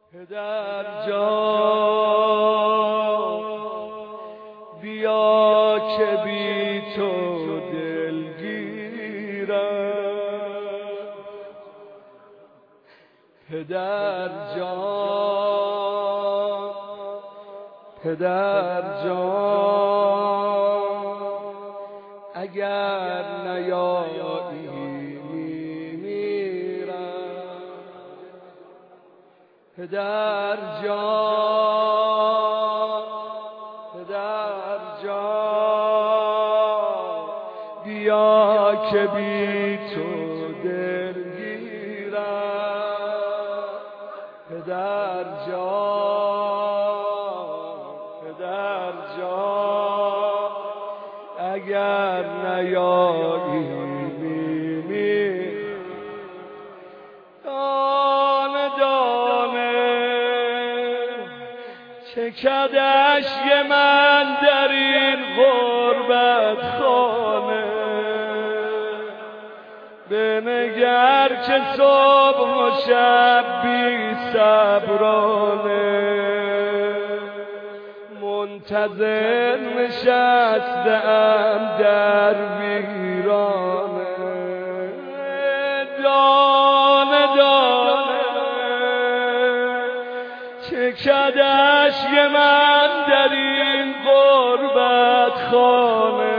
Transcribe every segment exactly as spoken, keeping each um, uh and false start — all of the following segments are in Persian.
پدر جان بیا که بی تو دلگیرم. پدر جان پدر جان اگر نیایی میمیرم. پدر جان پدر جان بیا که بی تو دلگیرم. پدر جان پدر جان اگر نیایی میمیرم. دانه دانه چکد اشک من در این غربت خانه. بنگر که صبح و شب بی صبرانه منتظر نشسته‌ام در ویرانه. دانه دانه چکد اشک من در این غربت خانه.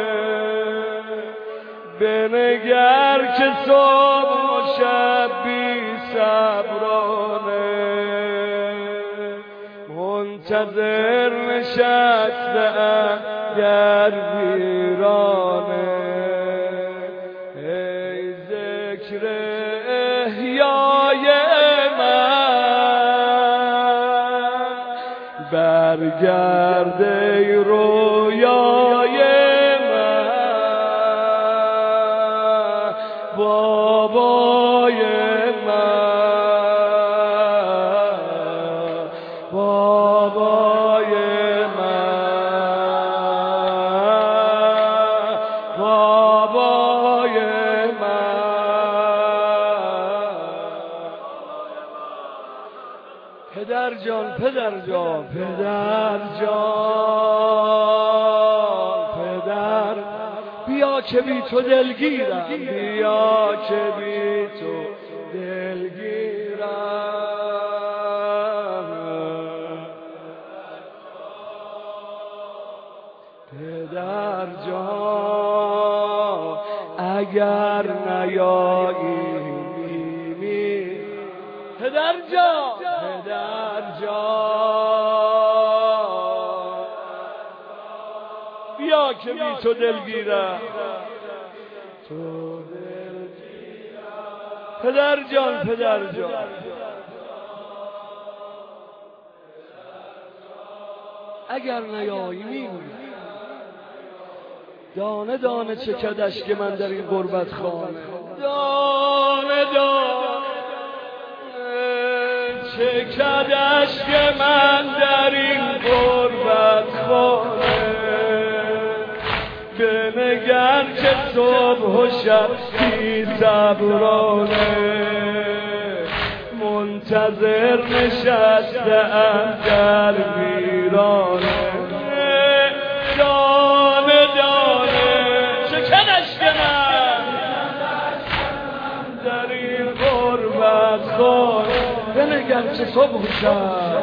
بنگر که صبح و شب بی صبرانه منتظر نشسته‌ام در ویرانه. ای ذکر احیای من برگرد ای رویای من. بابای من بابای من بابای من. پدر جان پدر جان پدر جان پدر بیا که بی تو دلگیرم. بیا که بی تو دلگیرم. پدر جان اگر نیایی میمیرم. پدر جان پدر جان بیا که بی تو دلگیرم. تو دلگیرم. پدر جان پدر جان اگر نیایی میمیرم. دانه دانه چکد اشک من در این غربت خانه. دانه دانه چکد اشک من در این غربت خانه. بنگر که صبح و شب بی صبرانه منتظر نشسته‌ام در ویرانه. دانه دانه چکد اشک من در این غربت خانه. بنگر که صبح و شب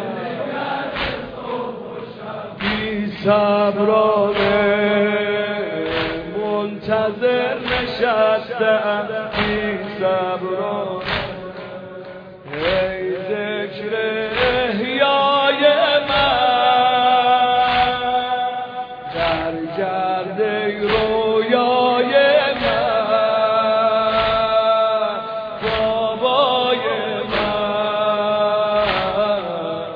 بی صبرانه منتظر نشسته‌ام بی صبرانه. ای ذکر احیای من برگرد ای رویای من. بابای من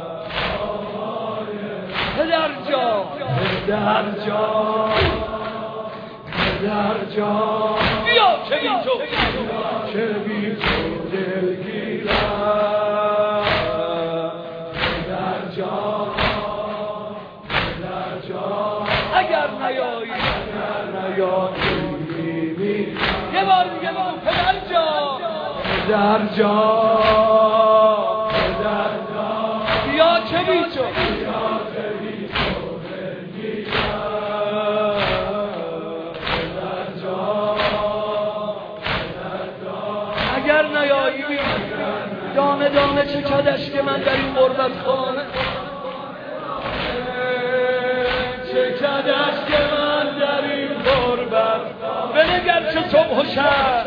پدر جان پدر جان پدر جان بیا که بی تو که بی تو دلگیرم. پدر جان پدر جان اگر نیایی اگر نیایی میمیرم. یه بار دیگه بگو پدر جان پدر جان پدر جان بی تو اگر نیایی بی دانه دانه چه کدش که من در این غربت خانه چه کدش که من در این غربت بنگر چه صبح و شب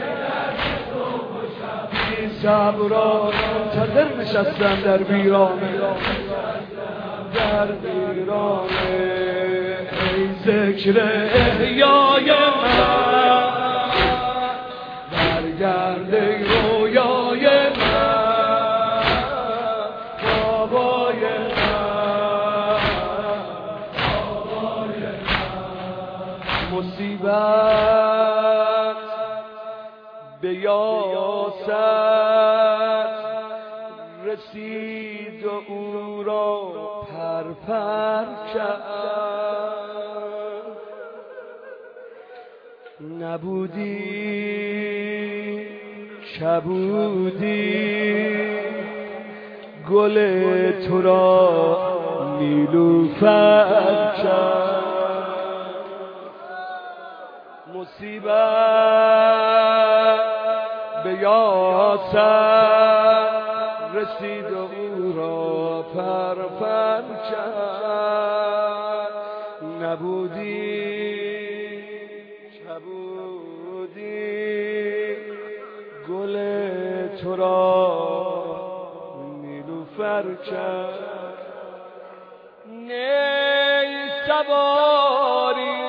بی صبران منتظر نشستم در ویرانه در ویرانه ای ذکر احیای من برگرد ای رویای من بابای من مصیبت به یاست رسید و او را پرپر کرد نبودی کبودی گل تو را نیلوفر کرد مصیبت به یاست رسید و او را پرپر کرد نبودی کبودی گل تو را نیلوفر کرد نی سواری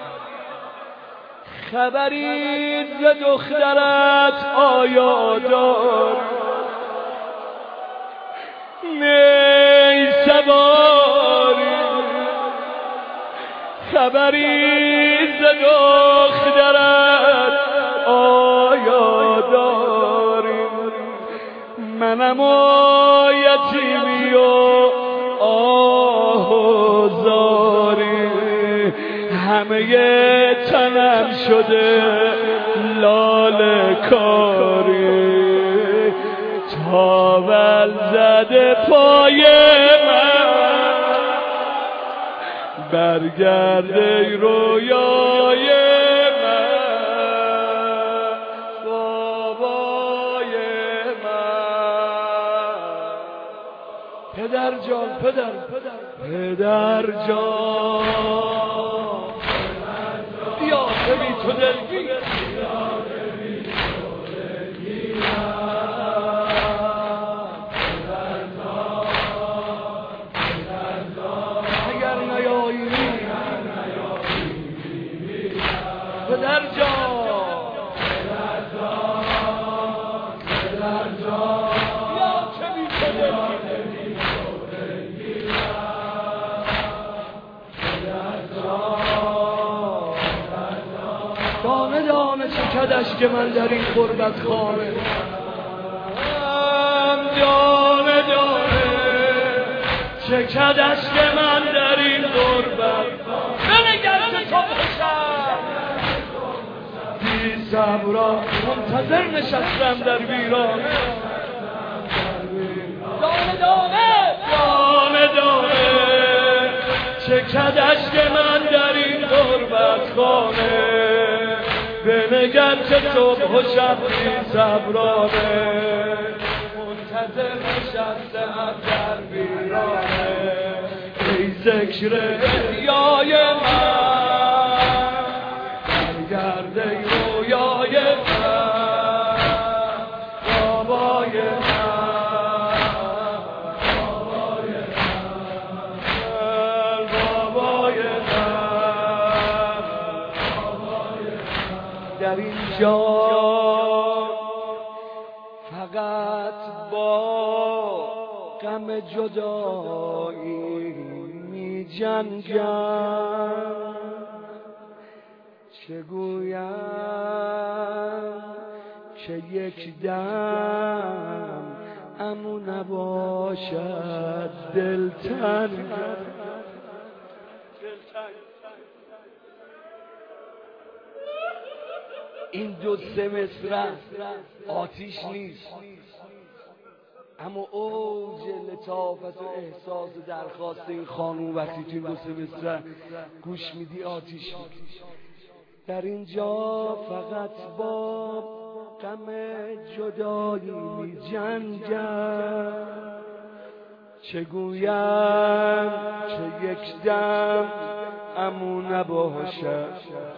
خبری ز دخترت آیا داری نی سواری خبری ز دخترت آیا داری منم و یتیمی و آه و زاری همه تنم شده لاله کاری تاول زده پای من برگرده رویای من بابای من پدر جان پدر پدر جان بیا ببین تو دلگیر اگر نیایی پدر جان پدر جان بیا که بی تو دلگیر دانه دانه چه کدش که من در این غربت خانه دانه دانه چه کدش که من در این غربت بنگر چه صبح شب بی صبرا منتظر نشستم در ویرانه دانه دانه دانه دانه چه کدش که من در این غربت خانه بنگر چه صبح و شب بی صبرانه منتظر نشستم در ویرانه ای ذکر احیای من برگرد ای رویای من بابای من بابای من بابای من در اینجا فقط با غم جدایی می جنگم چه گویم که یک دم امو نباشد دلتنگ این دو سه مصرع آتیش نیست اما اوج لطافت و احساس درخواست این خانوم وقتی توی دو سمستر گوش میدی آتیش میکشه. در اینجا فقط با غم جدایی می جنگم، چه گویم چه یک دم امو نباشد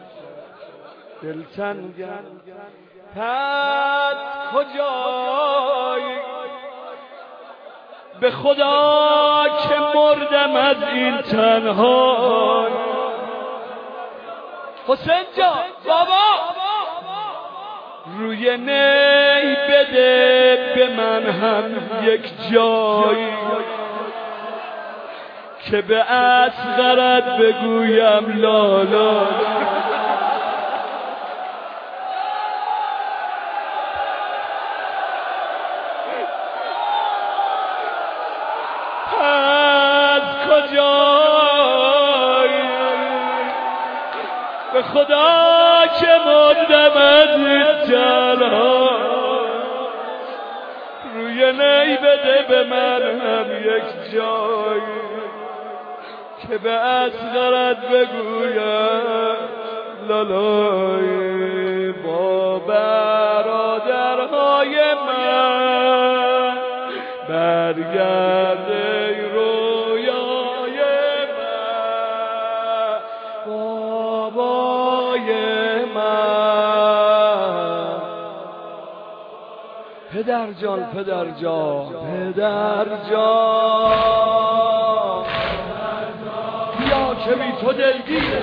دلتنگم. پس کجایی به خدا که مردم از این تنهایی. حسین جان بابا روی نی بده به من هم یک جایی که به اصغرت بگویم لالا. از کجایی به خدا که مردم از این تنها، روی نی بده به من هم یک جایی که به اصغرت بگویم لالای. با برادرهای من برگرده رویای من، بابای من. پدر جان پدر جان پدر جان بیا که بی تو دلگیره،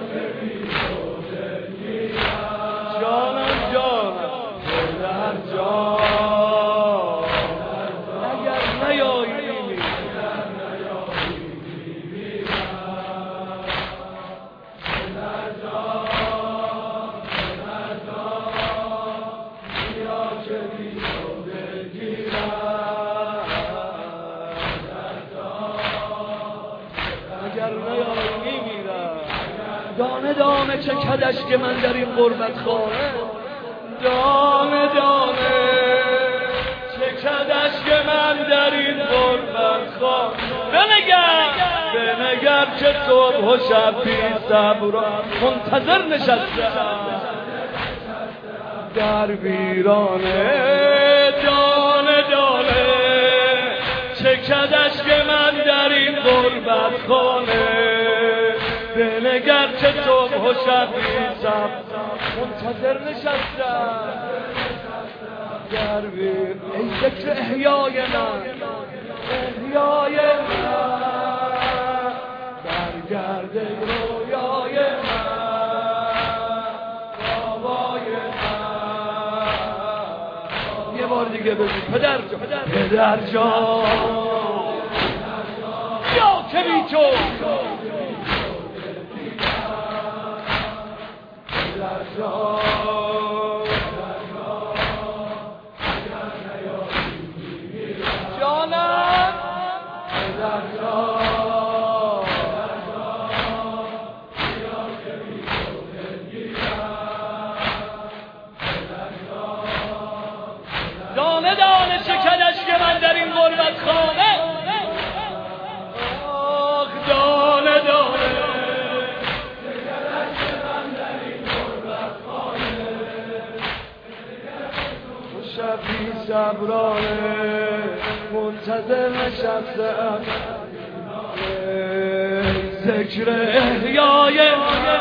جانم جانم پدر جان اگر نیایی میمیرم. پدر جان پدر جان بیا که بی تو دلگیرم، اگر نیایی میمیرم. دانه دانه چه کدش که من در این غربت خانه، دانه دانه چه کدش که من در این غربت خانه. بنگر بنگر که صبح و شب بی صبر منتظر نشستم در ویرانه. دانه دانه چه کدش که من در این غربت خانه، بنگر که صبح و شب بی صبر منتظر نشستم در ویر. ای ذکر احیای من احیای من برگرده رویای من، بابای من. یه بار دیگه بگو پدر جان پدر جان یا که بی تو جانم پدر جان دانه دانه چه کدش که من در این غربت خانه، آخ دانه دانه شبی صبرانه منتظر نشستم ذکر احیای من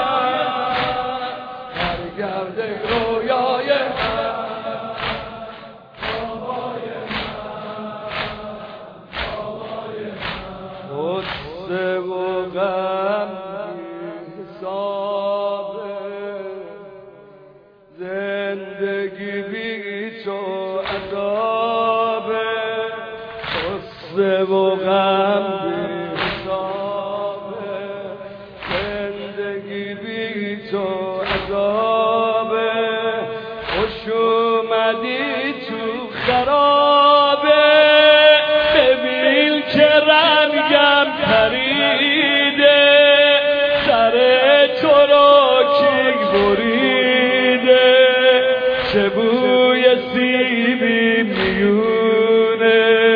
برگرده رویای من، بابای من. غصه و غم حساب زندگی بی تو عذاب، غصه و غم بی حساب زندگی بی تو عذاب. خوش اومدی تو خرابه ببین که رنگم پریده، سر تو رو کیک بریده، چه بوی سیبی میونه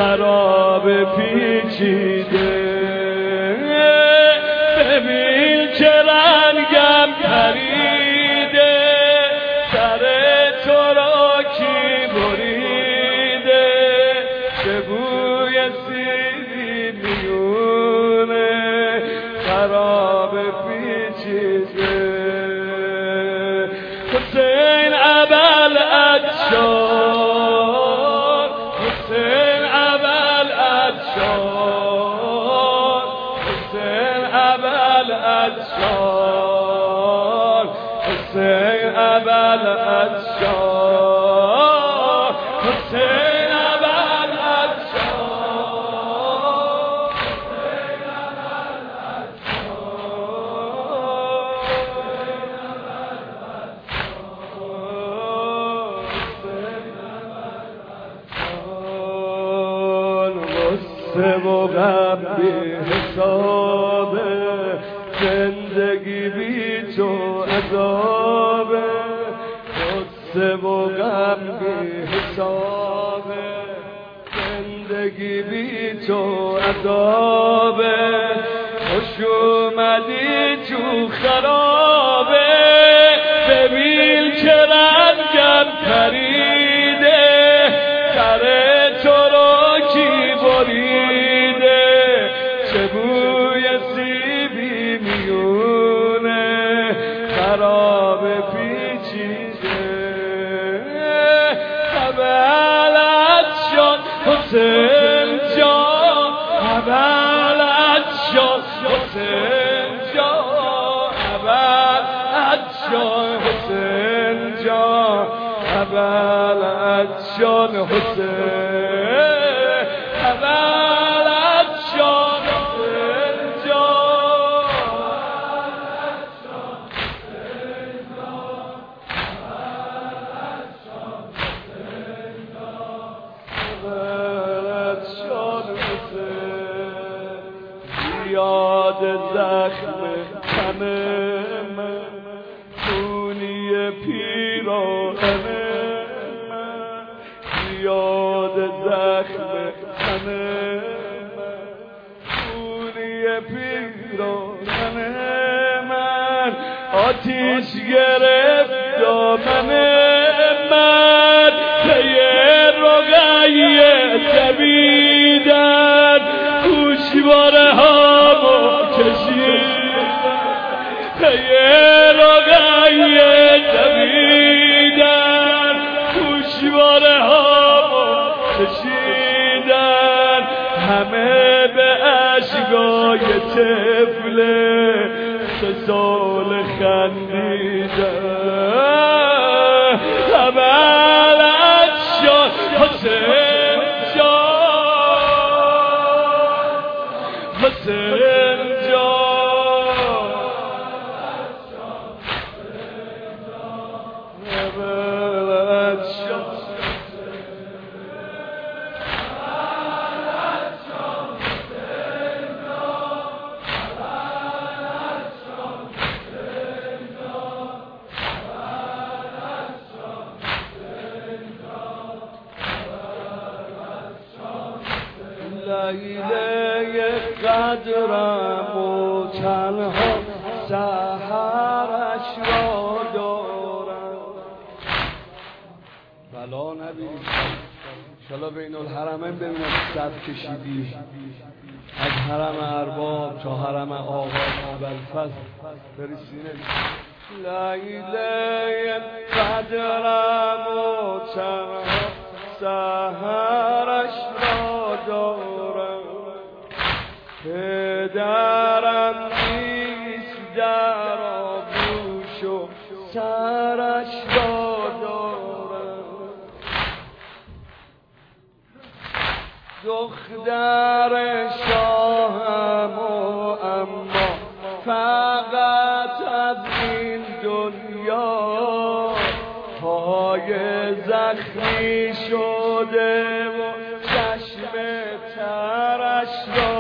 خراب پیچیده ببین چه رنگم پریده سر تو را کی بریده چه بوی سیبی میونه خراب پیچیده حسین ابل عطشان حسین ابل عطشان حسین ابل عطشان حسین ابل عطشان حسین ابل عطشان حسین ابل غصه و غم بی حسابه زندگی بی تو عذابه غصه و غم بی حسابه زندگی بی تو عذابه خوش اومدی تو خرابه ببین که رنگم پریده سر تو رو کی بریده چه بوی سیبی میونه خراب پیچیده حبلت شد حسین جان حبلت شد حسین جان حبلت شد حسین جان حبلت شد حسین حبلت شد حسین جان حبلت شد حسین یاد زخم تن من خونی پیراهن من یاد زخم تن من خونی پیراهن من آتیش گرفت دامن من پی رقیه دویدن گوشواره هامو کشیدن پی رقیه دویدن گوشواره هامو کشیدن همه به اشکای طفله سه سال خندیدن حبلت شد حسین جان حسین جان حبلت شد لیله قدرم و تنها سحرش را دارم بلا نبید انشالله بین الحرمین ببینم صد کشیدی از حرم ارباب تا حرم آقا ابوالفضل بری سینه لیله قدرم و تنها سحرش را دارم پدرم نیست در آغوش و سرش را دارم دختر شاهم و اما فقط از این دنیا پای زخمی شده و چشم ترش را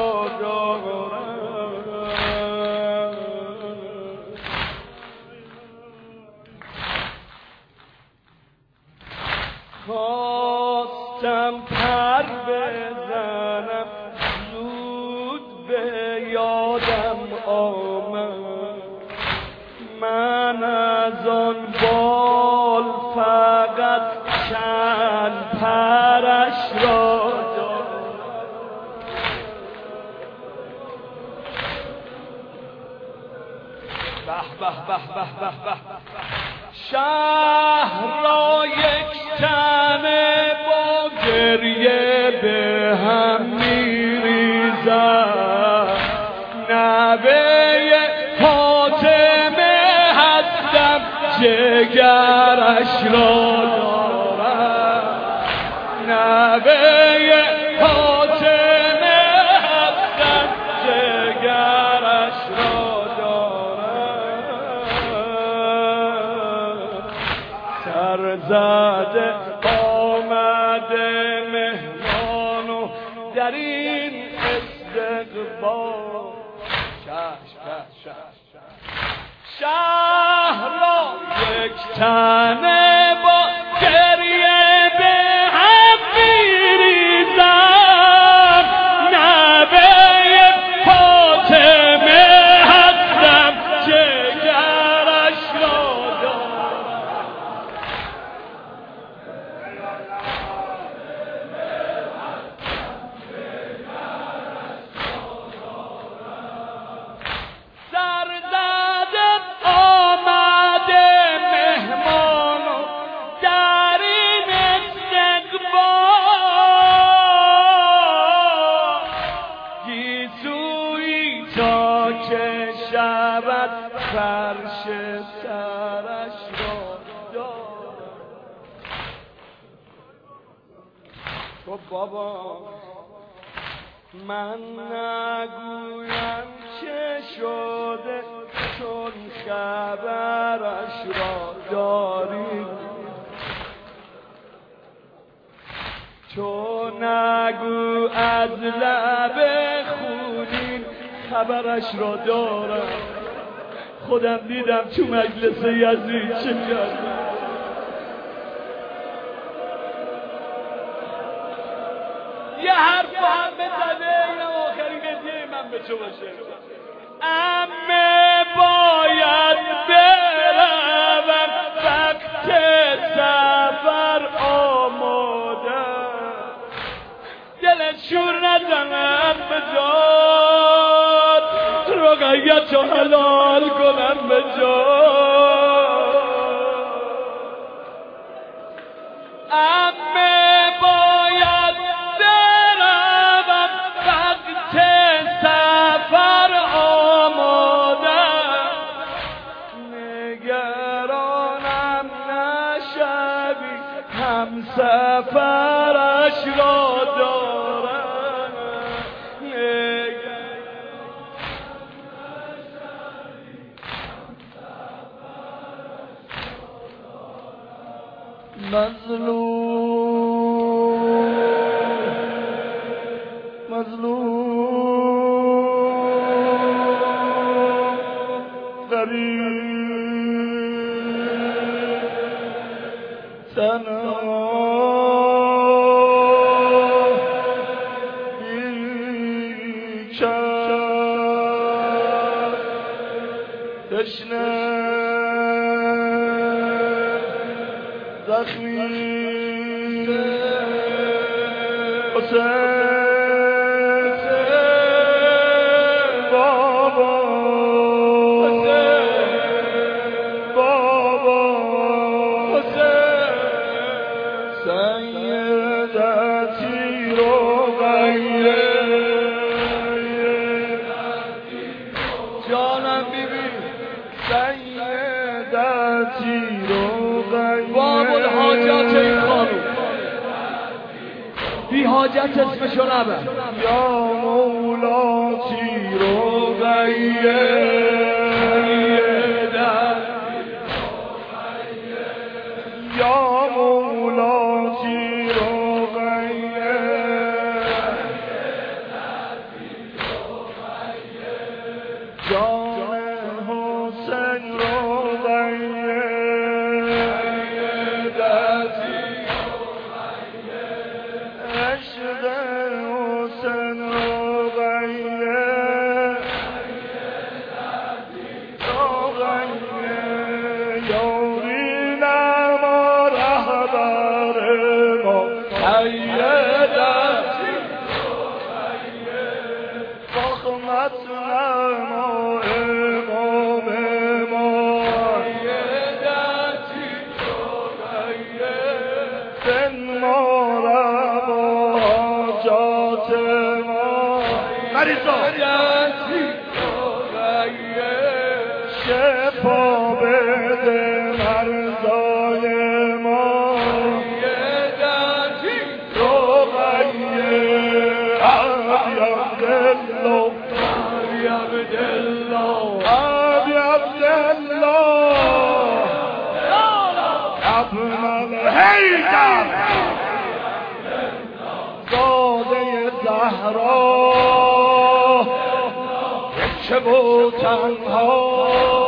دارم خواستم پر بزنم آمد. من از آن بال فقط چند پرش را به به به به به شهر را یک تنه با گریه به هم میریزد. نوه فاطمه هستم جگرش را دارم. نوه فاطمه هستم جگرش را دارم. سرزده آمده مهمانو در این استقبال. شهر را یک تنه با گریه به هم میریزم. نوه فاطمه هستم جگرش را دارم. فرش سرش را دارم. تو بابا من نگویم چه شده چون خبرش را داری. تو نگو از لب خونین خبرش را دارم. خودم دیدم تو مجلس یزید چه کرد. یه حرف با هم بزنه اینم آخرین هدیه من به تو باشه. عمه باید بروم وقت سفر آماده. دلت شور نزنم به جان رقیت رو حلال کنم به جان. عمه باید بروم وقت سفر آماده. نگرانم نشوی هم سفرش را دارم. مظلوم مظلوم غریب تنها بیکر تشنه زخمی حسین بابا بابا سیدتی رو غیره جانم بیبی سیدتی رو غیره باب الحاجات این خانوم بی حاجت اسمشو نبر. یا مولاتی رو غیره یا مولاتی رو غیره جان حسین رو غیره عشق حسین رو غیره حاجات ما مریضا شفا بده مرزای ما رقیه عبی عبدالله عبی عبدالله عبی عبدالله ابن الحیدر زاده زهرا چه بود تنها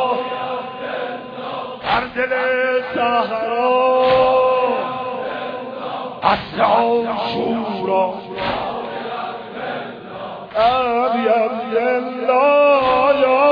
در دل صحرا اصل عاشورا ابی عبدالله یا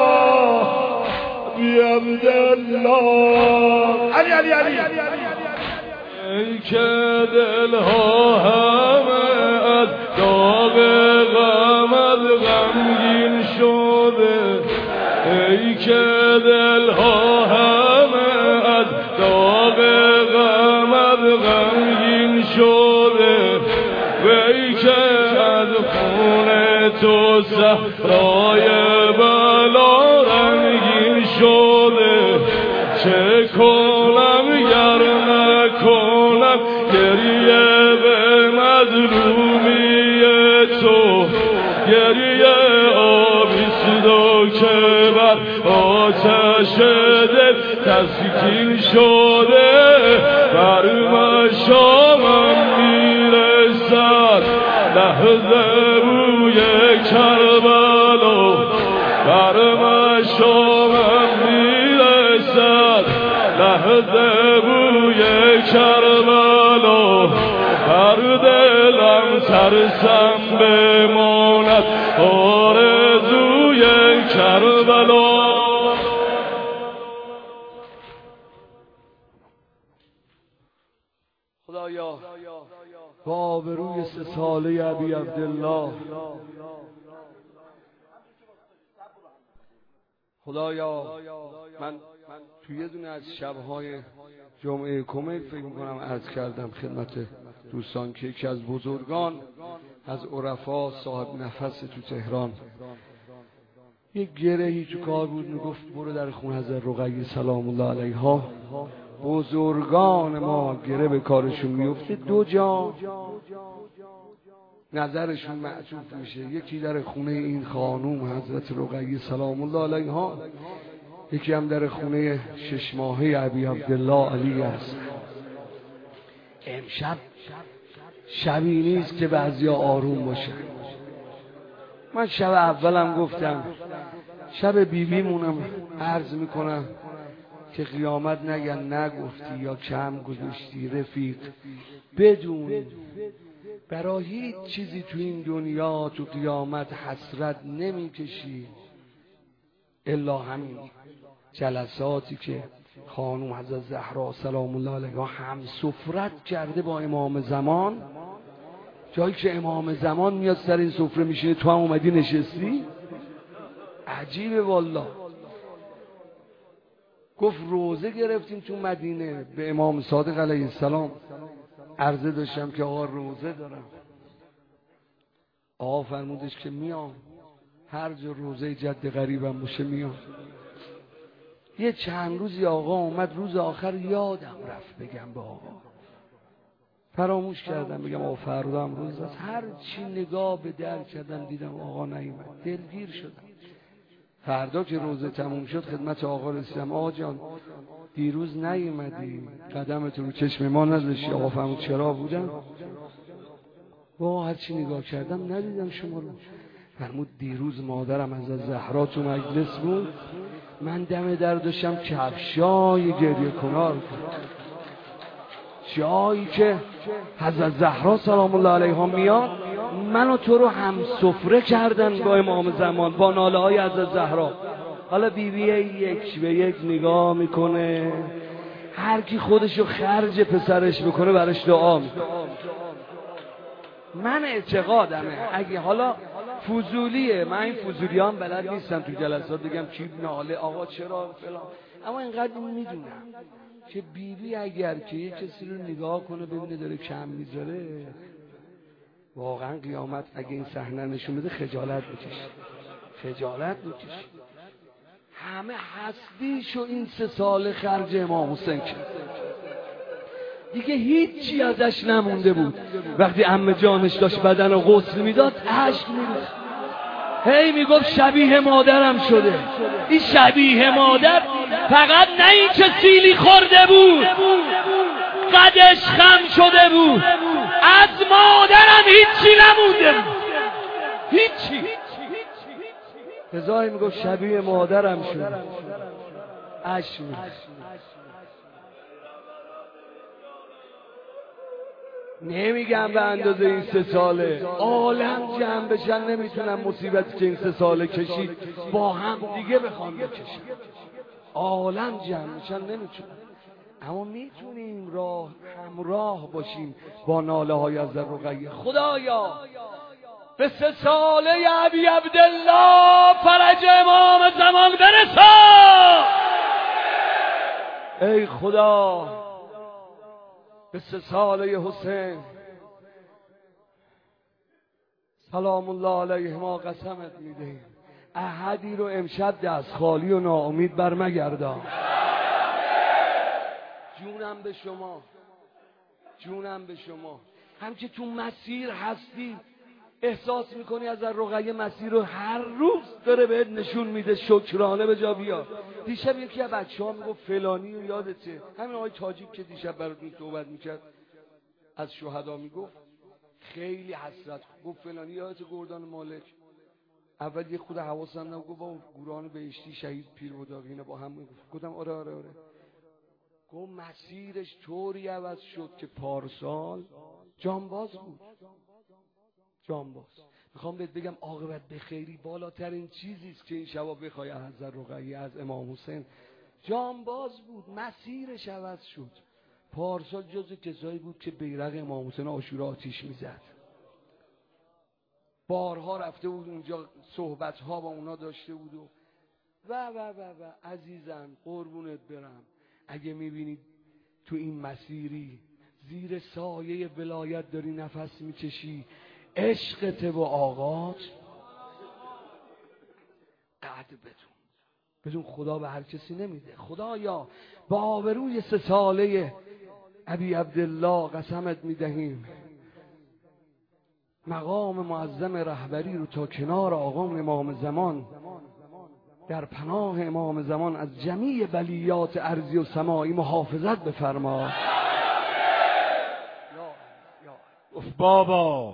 ابی عبدالله علی علی علی ای که دلها همه از داغ غمت غمگین شده ای که دلها همه از داغ غمت غمگین شده و ای که از خون تو صحرای بلا رنگین شده چه کنم گر نکنم گریه به مظلومی تو گریه آبیست و که بر آتش دل تسکین شده بر مشامم میرسد لحظه روی کربلا بر مشامم میرسد لحظه روی کربلا بر دلم ترسم بماند آرزوی کربلا خدایا با آبروی سه ساله ابی عبدالله خدایا من توی یه دونه از شبهای جمعه کمیل فکر میکنم عرض کردم خدمت دوستان که یکی از بزرگان از عرفا صاحب نفس تو تهران یک گرهی تو کار بود میگفت برو در خون حضرت رقیه سلام الله علیها بزرگان ما گره به کارشون میفته دو جا نظرشون معطوف میشه یکی در خونه این خانوم حضرت رقیه سلام الله علیها یکی هم در خونه شش ماهه ابی عبدالله علی است امشب شبی نیست که بعضیا آروم باشن من شب اولم گفتم شب بیبیمونم عرض میکنم که قیامت نگن نگفتی یا کم گذاشتی رفیق بدون برای هیچ چیزی تو این دنیا تو قیامت حسرت نمیکشی الا همین جلساتی که خانم حضرت زهرا سلام الله علیها هم سفرت کرده با امام زمان جایی که امام زمان میاد سر این سفره میشینه تو هم اومدی نشستی عجیبه والله گفت روزه گرفتیم تو مدینه به امام صادق علیه السلام عرضه داشتم که آقا روزه دارم آقا فرمودش که میام هر جا روزه جد غریبم باشه میام یه چند روزی آقا اومد روز آخر یادم رفت بگم به آقا فراموش کردم بگم آقا فردا هم روز است هر چی نگاه به در کردم دیدم آقا نیومد دلگیر شدم فردا که روزه تموم شد خدمت آقا رسیدم آقا جان دیروز نیومدی قدمت رو چشم ما نذاشتی آقا فرمود چرا بودم با هر چی نگاه کردم ندیدم شما رو فرمود دیروز مادرم از زهرا تو مجلس بود من دم در داشتم کفشای گریه کنار جایی که حضرت زهرا سلام الله علیها میاد من و تو رو هم سفره کردن با امام زمان با ناله های حضرت زهرا حالا بیبیه یک به یک نگاه میکنه هر کی خودشو خرج پسرش بکنه براش دعا میکنه من اعتقادمه اگه حالا فضولیه من این فضولیان بلد نیستم تو جلسات بگم کی ناله آقا چرا فلان اما اینقدر میدونم که بیبی اگر که یه کسی رو نگاه کنه ببینه داره کم میذاره واقعا قیامت اگه این صحنه نشون بده خجالت میکشه، خجالت میکشه. همه هستیشو این سه سال خرج امام حسین کرد، دیگه هیچی ازش نمونده بود. وقتی عمه جانش داشت بدن رو غسل میداد اشک میریخت، هی میگفت شبیه مادرم شده. این شبیه مادر فقط نه این که سیلی خورده بود، قدش خم شده بود، از مادرم هیچی نمونده بود، هیچی. رضایی میگفت شبیه مادرم شده، اشک میریخت. نمیگم به اندازه این سه ساله عالم جمع بشن نمیتونم مصیبتی که این سه ساله کشید با هم دیگه بخوام بکشن، عالم جمع بشن نمیتونم، اما میتونیم راه همراه باشیم با ناله های از رقیه. خدایا به سه ساله ابی عبدالله فرج امام زمان برسان. ای خدا به سه ساله حسین سلام الله علیه ما قسمت میدهیم، احدی رو امشب دست خالی و ناامید برمگردان. جونم به شما، جونم به شما. هم که تو مسیر هستی احساس میکنی از رقیه مسیر رو هر روز داره بهت نشون میده، شکرانه به جا بیار. دیشب یکی از بچه‌ها میگفت فلانی رو یادته، همین آقای تاجیک که دیشب براتون صحبت میکرد از شهدا میگفت، خیلی حسرت گفت فلانی یادته گردان مالک؟ اول یه خود حواسم نبود، گفت با گوران بهشتی شهید پیر بوداقی اینا با هم میگفت. گفتم آره آره آره. گفت مسیرش طوری عوض شد که پارسال جانباز بود، جانباز. میخوام بهت بگم عاقبت به خیری بالاترین چیزی است که این شبا بخوای از حضرت رقیه از امام حسین. جانباز بود، مسیرش عوض شد. پارسال جز کسایی بود که بیرق امام حسین عاشورا آتیش میزد، بارها رفته بود اونجا، صحبتها با اونا داشته بود و و و و و عزیزم قربونت برم، اگه میبینید تو این مسیری زیر سایه ولایت داری نفس میکشی، عشقت و آقات قد بدون بدون خدا به هر کسی نمیده. خدایا با آبروی سه ساله ابی عبدالله قسمت میدهیم مقام معظم رهبری رو تا کنار آقام امام زمان در پناه امام زمان از جمیع بلیات ارضی و سماعی محافظت بفرما. بابا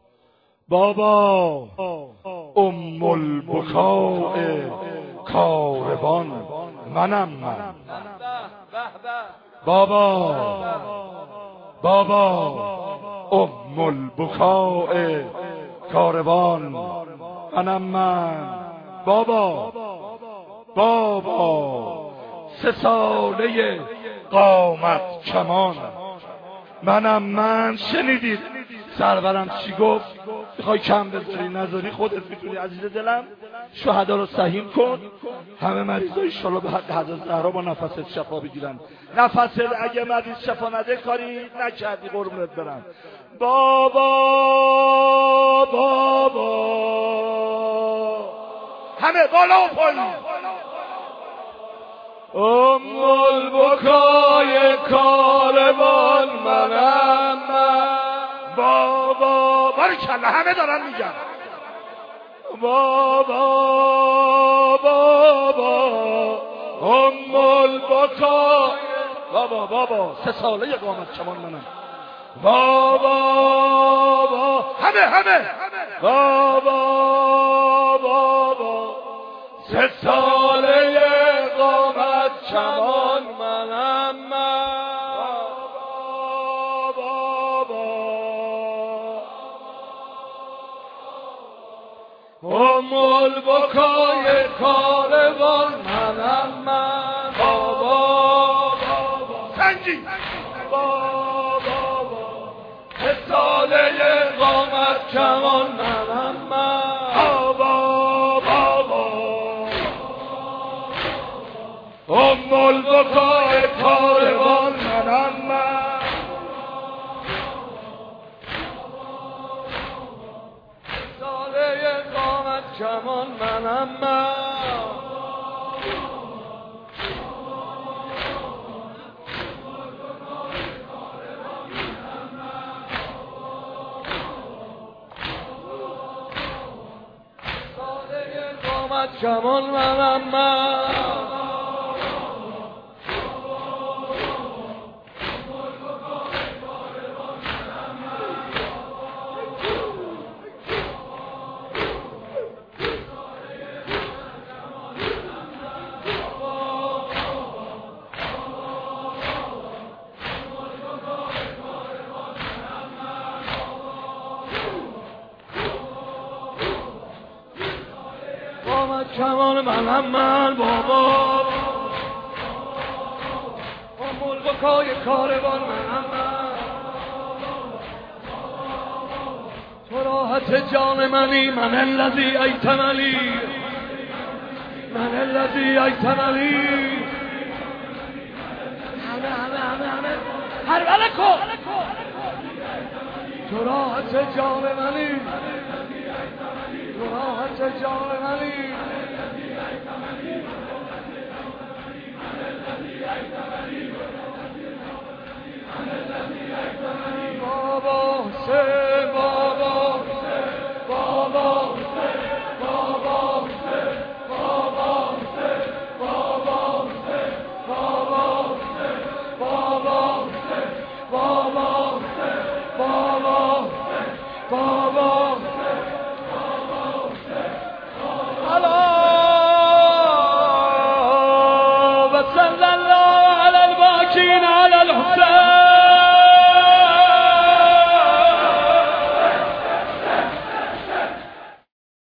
بابا ام البکاء کاروان منم من. بابا بابا ام البکاء کاروان منم من. بابا بابا سه ساله قامت کمان منم من. شنیدید سرورم چی گفت؟ میخوای کم بذاری نذاری خودت میتونی عزیز دلم. شهدا رو سهیم کن، همه مریضا ان شاءالله به حق حضرت زهرا با نفست شفا بگیرن. نفست اگه مریض شفا نده کاری نکردی قربونت برم. بابا بابا همه بالا و پایین. ام البکای کاروان منم من. بابا بارکالله همه دارن میگن بابا بابا ام البکای. بابا بابا سه ساله قامت کمان منم. بابا بابا همه همه بابا بابا سه ساله قامت کمان منم من. ام البکای کاروان منم من. بابا بابا سنجی بابا بابا سه ساله قامت کمان منم من. بابا بابا ام البکای کاروان منم من. کمان منم من کمان منم من کمان منم من بابا ملک و کای کاروان منم من تو راحت جان منی من الذی ایتملی من الذی ایتملی همه همه همه همه هر بله کن تو راحت جان منی تو راحت جان منی